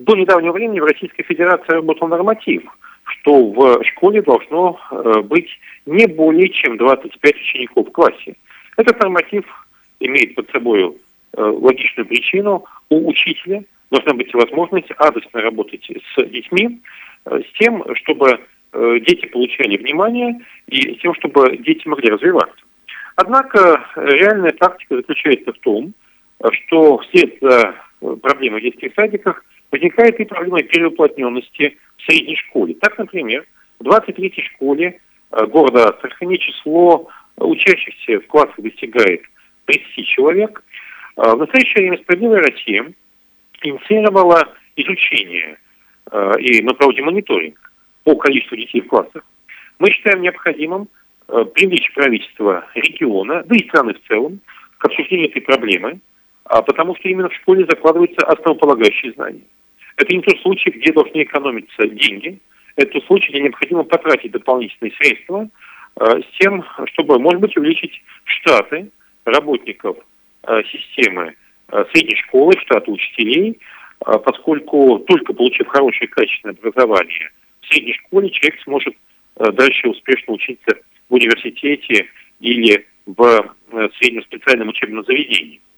До недавнего времени в Российской Федерации работал норматив, что в школе должно быть не более чем 25 учеников в классе. Этот норматив имеет под собой логичную причину. У учителя должна быть возможность адресно работать с детьми, с тем, чтобы дети получали внимание и с тем, чтобы дети могли развиваться. Однако реальная практика заключается в том, что вслед за проблемой в детских садиках возникает и проблема переуплотненности в средней школе. Так, например, в 23-й школе города Астрахани число учащихся в классах достигает 30 человек. В настоящее время «Справедливая Россия» инициировала изучение и мы проводим мониторинг по количеству детей в классах. Мы считаем необходимым привлечь правительство региона, да и страны в целом, к обсуждению этой проблемы, потому что именно в школе закладываются основополагающие знания. Это не тот случай, где должны экономиться деньги, это тот случай, где необходимо потратить дополнительные средства с тем, чтобы, может быть, увеличить штаты работников системы средней школы, штаты учителей, поскольку только получив хорошее качественное образование в средней школе, человек сможет дальше успешно учиться в университете или в среднем специальном учебном заведении.